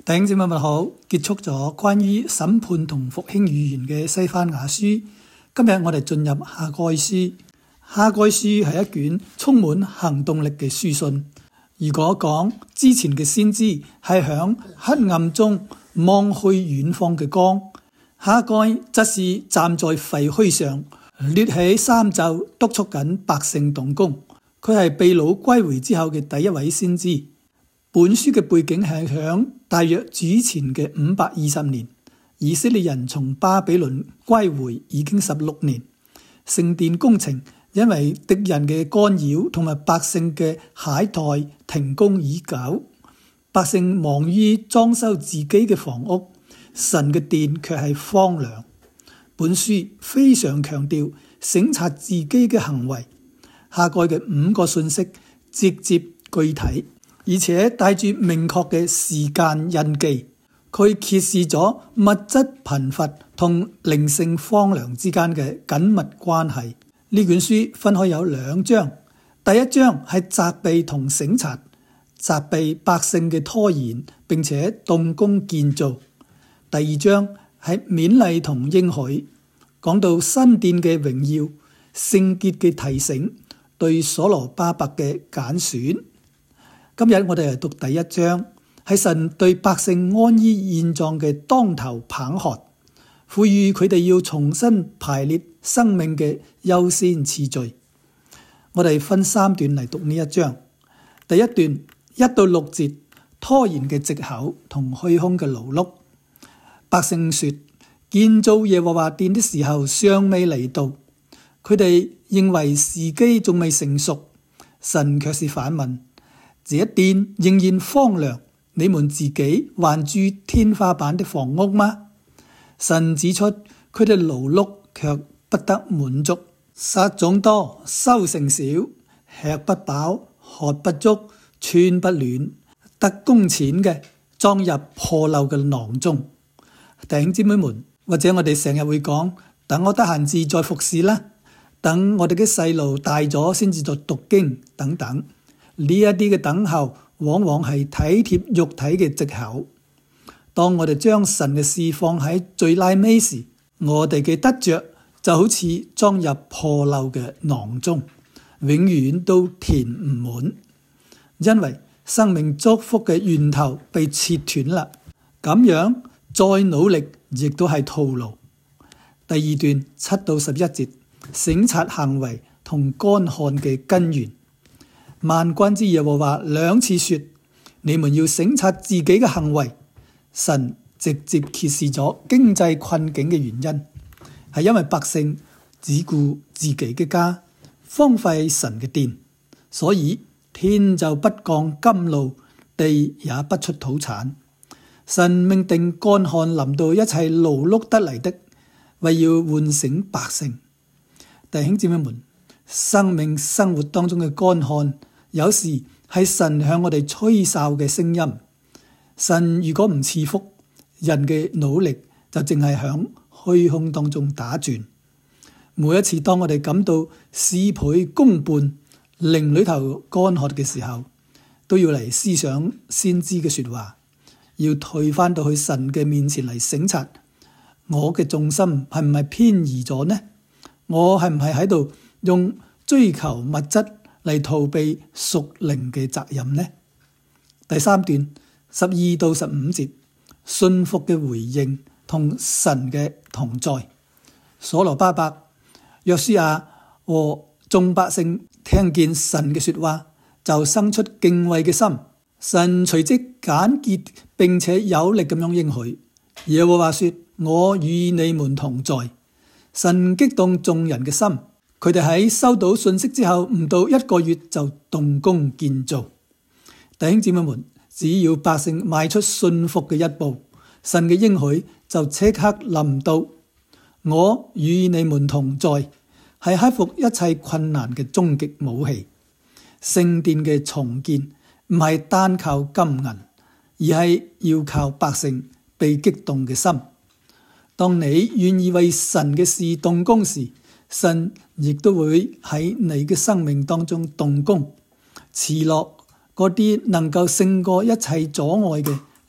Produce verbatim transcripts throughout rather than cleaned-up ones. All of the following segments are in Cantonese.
弟兄姊妹們好，結束咗關於審判同復興預言嘅西番雅書，今日我哋進入哈該書。哈該書係一卷充滿行動力嘅書信。如果講之前嘅先知係響黑暗中望去遠方嘅光，哈該則是站在廢墟上，掠起衫袖，督促緊百姓動工。佢係被擄歸回之後嘅第一位先知。本書嘅背景係響大約主前嘅五百二十年，以色列人從巴比倫歸回已經十六年，聖殿工程因為敵人嘅干擾同埋百姓嘅懈怠停工已久，百姓忙於裝修自己嘅房屋，神嘅殿卻係荒涼。本書非常強調省察自己嘅行為，哈該嘅五個信息直接具體，而且帶住明確嘅時間印記，佢揭示咗物質貧乏同靈性荒涼之間嘅緊密關係。呢卷書分開有兩章，第一章係責備同省察，責備百姓嘅拖延並且動工建造；第二章係勉勵同應許，講到新殿嘅榮耀、聖潔嘅提醒、對所羅巴伯嘅揀選。今日我哋嚟讀第一章，係神對百姓安於現狀嘅當頭棒喝，賦予佢哋要重新排列生命嘅優先次序。我哋分三段嚟讀呢一章。第一段一到六節，拖延嘅藉口同虛空嘅勞碌。百姓說，建造耶和華殿的時候尚未嚟到，佢哋認為時機仲未成熟。神卻是反問，這一殿仍然荒涼，你們自己還住天花板的房屋嗎？神指出佢哋勞碌卻不得滿足，撒種多，收成少，吃不飽，喝不足，穿不暖，得工錢嘅裝入破漏嘅囊中。弟兄姊妹們，或者我哋成日會講，等我得閒至再服侍啦，等我哋嘅細路大咗先至再讀經等等。呢一啲嘅等候往往係體貼肉體嘅藉口。當我哋將神嘅事放喺最拉尾時，我哋嘅得着就好似裝入破漏嘅囊中，永遠都填唔滿，因為生命祝福嘅源頭被切斷啦。咁樣再努力亦都係徒勞。第二段七到十一節，省察行為同乾旱嘅根源。萬軍之耶和華兩次說，你們要省察自己嘅行為。神直接揭示咗經濟困境嘅原因，係因為百姓只顧自己嘅家，荒廢神嘅殿，所以天就不降甘露，地也不出土產。神命定乾旱臨到一切勞碌得嚟的，為要喚醒百姓。弟兄姊妹們，生命生活當中嘅乾旱，有時係神向我哋吹哨嘅聲音。神如果唔賜福，人嘅努力就淨係響虛空當中打轉。每一次當我哋感到事倍功半，靈裏頭乾渴嘅時候，都要嚟思想先知嘅說話，要退翻到去神嘅面前嚟省察，我嘅重心係唔係偏移咗呢？我係唔係喺度用追求物質嚟逃避屬靈嘅責任呢？第三段十二到十五節，信服嘅回應同神嘅同在。所羅巴伯、約書亞和眾百姓聽見神嘅說話，就生出敬畏嘅心。神隨即簡潔並且有力咁樣應許。耶和華說，我與你們同在。神激動眾人嘅心，佢哋喺收到信息之後唔到一個月就動工建造。弟兄姊妹們，只要百姓邁出信服嘅一步，神嘅應許就即刻臨到。我與你們同在，係克服一切困難嘅終極武器。聖殿嘅重建唔係單靠金銀，而係要靠百姓被激動嘅心。當你願意為神嘅事動工時，神亦都會喺你嘅生命當中動工，賜落嗰啲能夠勝過一切阻礙嘅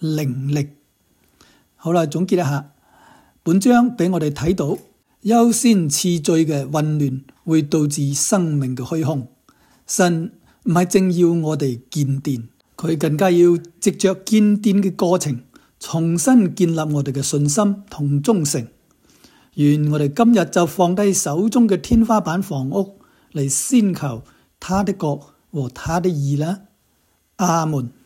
靈力。好啦，總結一下，本章俾我哋睇到優先次序嘅混亂會導致生命嘅虛空。神唔係正要我哋建殿，佢更加要藉着建殿嘅過程重新建立我哋嘅信心同忠誠。願我哋今日就放低手中嘅天花板房屋嚟先求他的國和他的義啦。阿門。